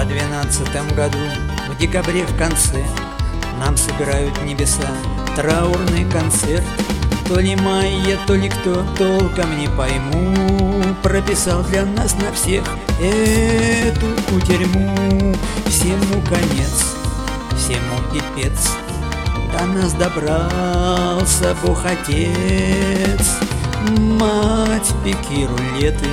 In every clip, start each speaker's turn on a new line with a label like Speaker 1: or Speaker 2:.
Speaker 1: По 12-м году, в декабре в конце, нам сыграют небеса траурный концерт. То ли майя, то ли кто, толком не пойму, прописал для нас на всех эту кутерьму. Всему конец, всему пипец, до нас добрался Бог-Отец. Мать, пеки рулеты,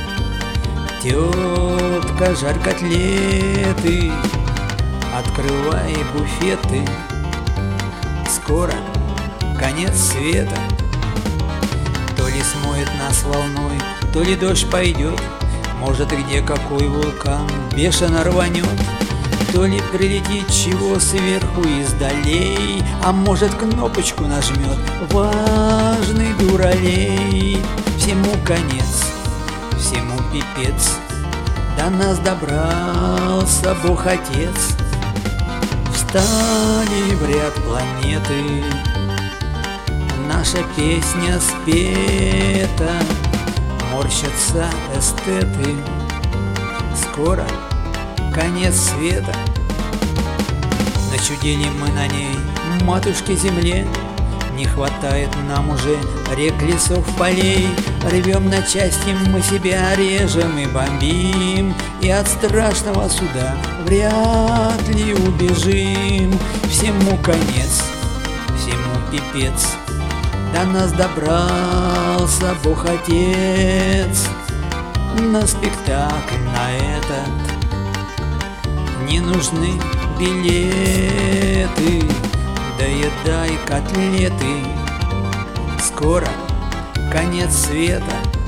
Speaker 1: тетка, жарь котлеты, открывай буфеты, скоро конец света. То ли смоет нас волной, то ли дождь пойдет, может, где какой вулкан бешено рванет, то ли прилетит чего сверху издалей, а может, кнопочку нажмет важный дуралей. Всему конец, всему пипец, до нас добрался Бог-Отец. Встали в ряд планеты, наша песня спета, морщатся эстеты, скоро конец света. Начудили мы на ней, матушке земле, не хватает нам уже рек, лесов, полей. Рвем на части, мы себя режем и бомбим, и от страшного суда вряд ли убежим. Всему конец, всему пипец, до нас добрался Бог-Отец. На спектакль на этот не нужны билеты, доедай котлеты, скоро конец света.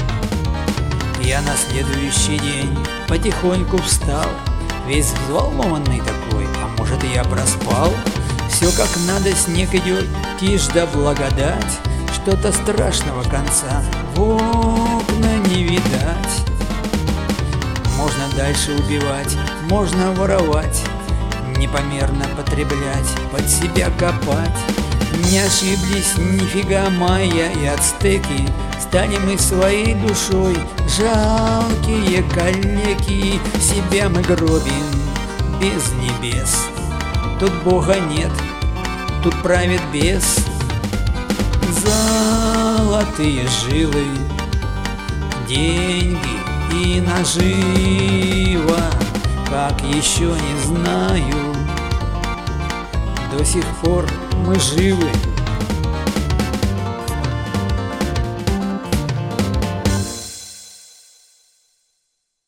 Speaker 1: Я на следующий день потихоньку встал, весь взволнованный такой, а может, я проспал. Все как надо, снег идет, тишь да благодать, что-то страшного конца в окна не видать. Можно дальше убивать, можно воровать, непомерно потреблять, под себя копать. Не ошиблись нифига майя и ацтеки, стали мы своей душой жалкие калеки. Себя мы гробим без небес, тут Бога нет, тут правит бес. Золотые жилы, деньги и нажива, как еще не знаю. До сих пор мы живы,